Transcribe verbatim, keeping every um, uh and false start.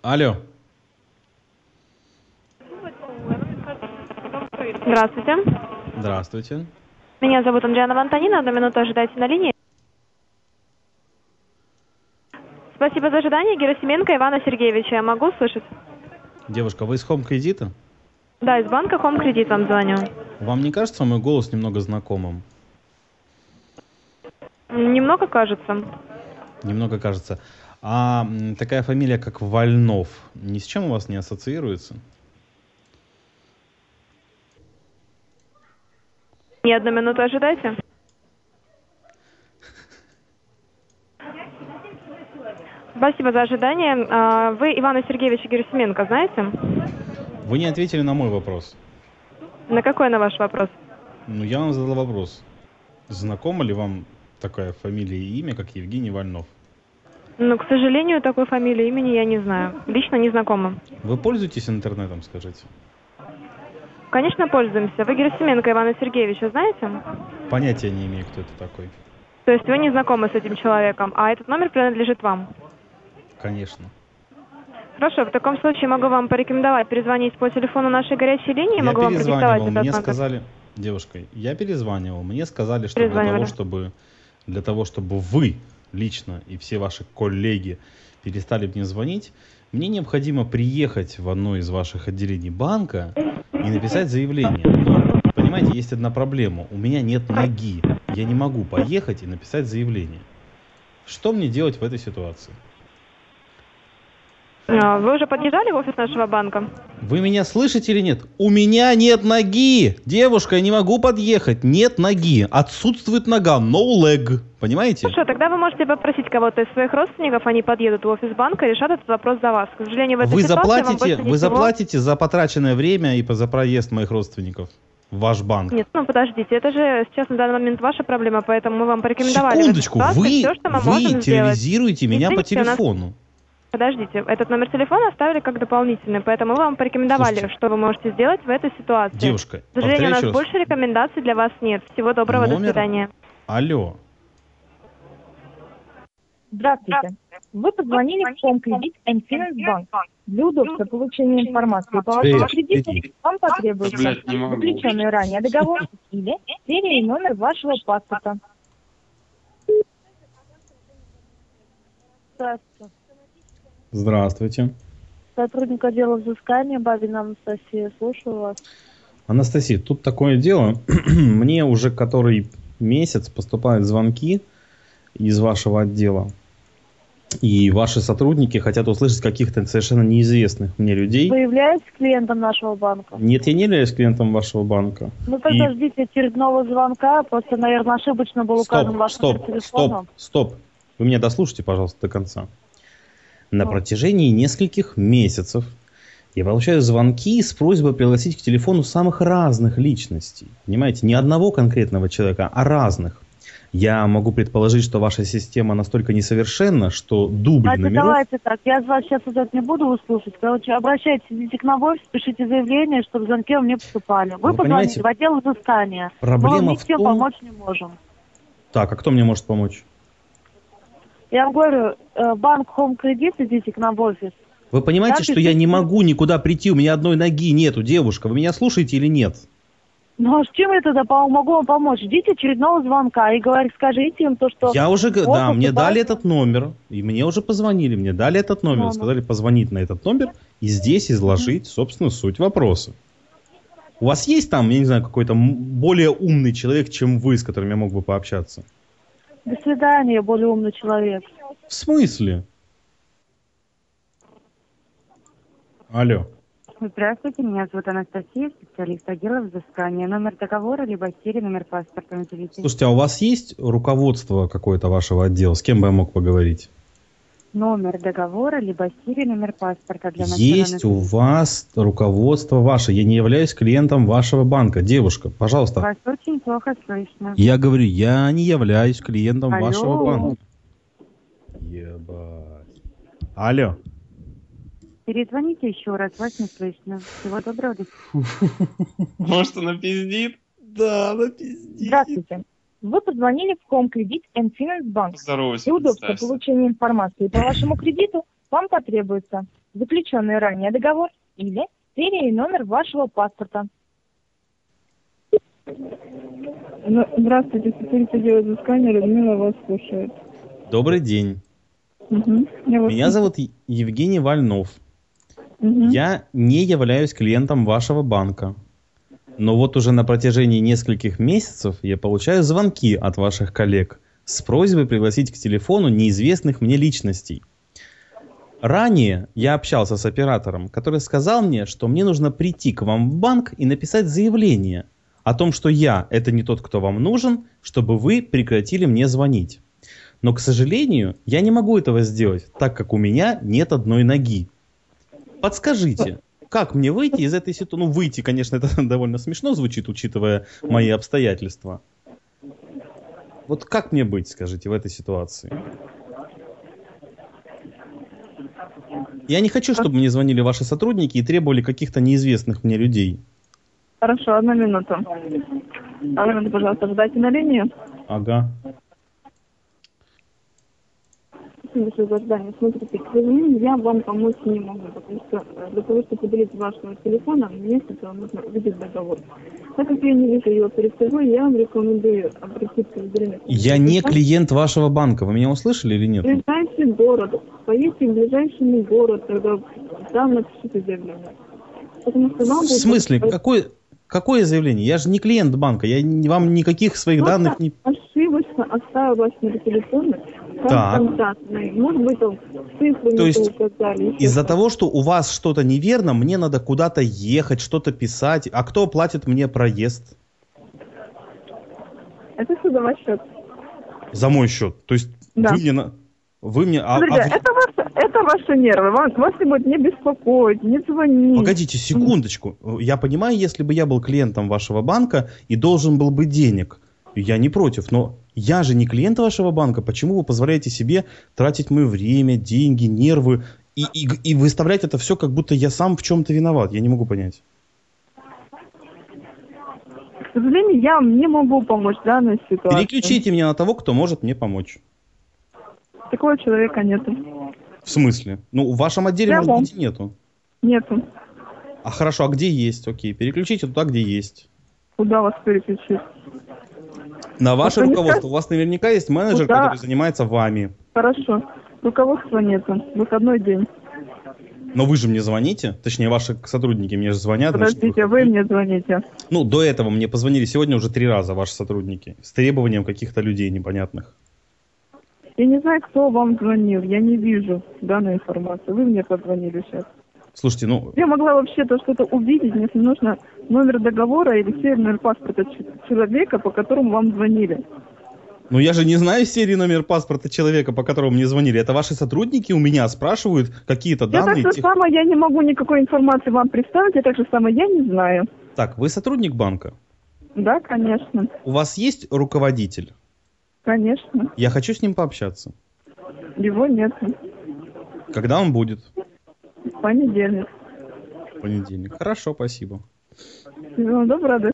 Алло. Здравствуйте. Здравствуйте. Меня зовут Андриана Вантанина. Одну минуту ожидайте на линии. Спасибо за ожидание. Герасименко Ивана Сергеевича. Я могу слышать? Девушка, вы из Home Кредита? Да, из банка Home Кредит вам звоню. Вам не кажется мой голос немного знакомым? Немного кажется. Немного кажется. А м, такая фамилия, как Вольнов, ни с чем у вас не ассоциируется? Не одну минуту ожидайте. Спасибо за ожидание. А, Вы Ивана Сергеевича Герасименко знаете? Вы не ответили на мой вопрос. На какой на ваш вопрос? Ну, я вам задал вопрос. Знакома ли вам такая фамилия и имя, как Евгений Вольнов? Ну, к сожалению, такой фамилии, имени я не знаю. Лично не знакома. Вы пользуетесь интернетом, скажите? Конечно, пользуемся. Вы Герасименко Ивана Сергеевича знаете? Понятия не имею, кто это такой. То есть вы не знакомы с этим человеком, а этот номер принадлежит вам? Конечно. Хорошо, в таком случае могу вам порекомендовать перезвонить по телефону нашей горячей линии. Я Могу вам продиктовать перезванивал, этот мне номер. сказали... Девушка, я перезванивал, мне сказали, что для Перезванивали. того, чтобы, для того, чтобы вы лично и все ваши коллеги перестали мне звонить, мне необходимо приехать в одно из ваших отделений банка и написать заявление. Но, понимаете, есть одна проблема. У меня нет ноги. Я не могу поехать и написать заявление. Что мне делать в этой ситуации? А, Вы уже подъезжали в офис нашего банка? Вы меня слышите или нет? У меня нет ноги! Девушка, я не могу подъехать. Нет ноги. Отсутствует нога. No leg. Понимаете? Хорошо, тогда вы можете попросить кого-то из своих родственников, они подъедут в офис банка и решат этот вопрос за вас. К сожалению, в этой Вы ситуации вам заплатите, больше вы ничего- заплатите за потраченное время и по- за проезд моих родственников в ваш банк. Нет, ну подождите, это же сейчас на данный момент ваша проблема, поэтому мы вам порекомендовали Секундочку, в этой ситуации вы, все, что мы вы можем сделать. терроризируете меня по Извините, у нас- телефону. Подождите, этот номер телефона оставили как дополнительный, поэтому мы вам порекомендовали, Слушайте, что вы можете сделать в этой ситуации. девушка, К сожалению, у повторяю нас еще раз. больше рекомендаций для вас нет. Всего доброго, до Номер- свидания. Алло. Здравствуйте. Вы позвонили в Home Credit and Finance Bank. Для удобства получения информации по вашему Эй, кредиту иди. вам потребуется Блядь, не могу. заключенный ранее договор или серия и номер вашего паспорта. Здравствуйте. Здравствуйте. Сотрудник отдела взыскания Бабина Анастасия. Слушаю вас. Анастасия, тут такое дело. Мне уже который месяц поступают звонки из вашего отдела. И ваши сотрудники хотят услышать каких-то совершенно неизвестных мне людей. Вы являетесь клиентом нашего банка? Нет, я не являюсь клиентом вашего банка. Ну тогда И- ждите очередного звонка. Просто, наверное, ошибочно был указан Стоп, ваш номер стоп, телефона. стоп, стоп. Вы меня дослушайте, пожалуйста, до конца. На Ну. протяжении нескольких месяцев я получаю звонки с просьбой пригласить к телефону самых разных личностей. Понимаете, не одного конкретного человека, а разных. Я могу предположить, что ваша система настолько несовершенна, что дубль Давайте, номеров... давайте так. Я вас сейчас вот не буду услышать. Короче, обращайтесь, идите к нам в офис, пишите заявление, чтобы звонки вам не поступали. Вы, Вы позвоните понимаете, в отдел взыскания. Мы проблема вам ни в с чем том- помочь не можем. Так, а кто мне может помочь? Я вам говорю, э, банк Home Credit, идите к нам в офис. Вы понимаете, Да, что я пишите. не могу никуда прийти, у меня одной ноги нету, девушка. Вы меня слушаете или нет? Ну а с чем я тогда пом- могу вам помочь? Ждите очередного звонка и говори, скажите им то, что... Я уже, г- Вот, да, мне поступает- дали этот номер, и мне уже позвонили, мне дали этот номер, Ну, ну. сказали позвонить на этот номер и здесь изложить, собственно, суть вопроса. У вас есть там, я не знаю, какой-то м- более умный человек, чем вы, с которым я мог бы пообщаться? До свидания, я более умный человек. В смысле? Алло. Здравствуйте, меня зовут Анастасия, специалист отдела взыскания. Номер договора, либо серия, номер паспорта назовите. Слушайте, а у вас есть руководство какое-то вашего отдела? С кем бы я мог поговорить? Номер договора, либо серия, номер паспорта для начала. Есть у вас руководство ваше. Я не являюсь клиентом вашего банка. Девушка, пожалуйста. Вас очень плохо слышно. Я говорю, я не являюсь клиентом Алло. вашего банка. Ебать. Алло. Перезвоните еще раз, вас не слышно. Всего доброго. До свидания. Может, она пиздит? Да, она пиздит. Здравствуйте. Вы позвонили в Home Credit and Finance Bank. Здоровайся, Для удобства представься. получения информации по вашему кредиту вам потребуется заключенный ранее договор или серия и номер вашего паспорта. Здравствуйте, специалист отдела взыскания, Людмила вас слушает. Добрый день. Угу. Я вас Меня зовут Е- Евгений Вольнов. Угу. Я не являюсь клиентом вашего банка. Но вот уже на протяжении нескольких месяцев я получаю звонки от ваших коллег с просьбой пригласить к телефону неизвестных мне личностей. Ранее я общался с оператором, который сказал мне, что мне нужно прийти к вам в банк и написать заявление о том, что я – это не тот, кто вам нужен, чтобы вы прекратили мне звонить. Но, к сожалению, я не могу этого сделать, так как у меня нет одной ноги. Подскажите, как мне выйти из этой ситуации? Ну, выйти, конечно, это довольно смешно звучит, учитывая мои обстоятельства. Вот как мне быть, скажите, в этой ситуации? Я не хочу, чтобы мне звонили ваши сотрудники и требовали каких-то неизвестных мне людей. Хорошо, одну минуту. Одну минуту, пожалуйста, ждайте на линии. Ага. Наше задание. Смотрите, к сожалению, я вам помочь не могу, потому что для того, чтобы поделить вашего телефона, мне сначала нужно увидеть договор. Так как я не вижу его перед собой, я вам рекомендую обратиться в отделение. Я не клиент вашего банка. Вы меня услышали или нет? Ближайший город. Поедьте в ближайший город, тогда там напишите заявление. Потому что вам В смысле? будет... Какое, какое заявление? Я же не клиент банка. Я не- вам никаких своих Просто данных не... ошибочно оставил ваш номер телефона. Так. Контактный. Может быть, там цифры То не есть указали. еще Из-за что-то. того, что у вас что-то неверно, мне надо куда-то ехать, что-то писать. А кто платит мне проезд? Это все за ваш счет. За мой счет. То есть Да. вы мне... на- Вы мне... а- Смотрите, а в- это, ваше, это ваши нервы. Вас, вас не будет не беспокоить, не звонить. Погодите секундочку. Я понимаю, если бы я был клиентом вашего банка и должен был бы денег, я не против, но я же не клиент вашего банка. Почему вы позволяете себе тратить мое время, деньги, нервы и, и, и выставлять это все, как будто я сам в чем-то виноват? Я не могу понять. К сожалению, я вам не могу помочь в данной ситуации. Переключите меня на того, кто может мне помочь. Такого человека нету. В смысле? Ну, в вашем отделе, Прямо. может быть, и нету. Нету. А хорошо, а где есть? Окей, переключите туда, где есть. Куда вас переключить? На ваше Это не руководство. так. У вас наверняка есть менеджер, Куда? который занимается вами. Хорошо. Руководства нету. Выходной день. Но вы же мне звоните, точнее, ваши сотрудники мне же звонят. значит, Подождите, вы- вы мне звоните. Ну, до этого мне позвонили сегодня уже три раза ваши сотрудники с требованием каких-то людей непонятных. Я не знаю, кто вам звонил. Я не вижу данную информацию. Вы мне позвонили сейчас. Слушайте, ну, Я могла вообще-то что-то увидеть, если нужно номер договора или серию номер паспорта ч- человека, по которому вам звонили. ну я же не знаю серии номер паспорта человека, по которому мне звонили. Это ваши сотрудники у меня спрашивают какие-то Я так данные. же тех- самое, я не могу никакой информации вам представить, я так же самое, я не знаю. Так, вы сотрудник банка? Да, конечно, У вас есть руководитель? конечно. Я хочу с ним пообщаться. Его нет. Когда он будет? В понедельник. В понедельник. Хорошо, спасибо. Всего доброго, до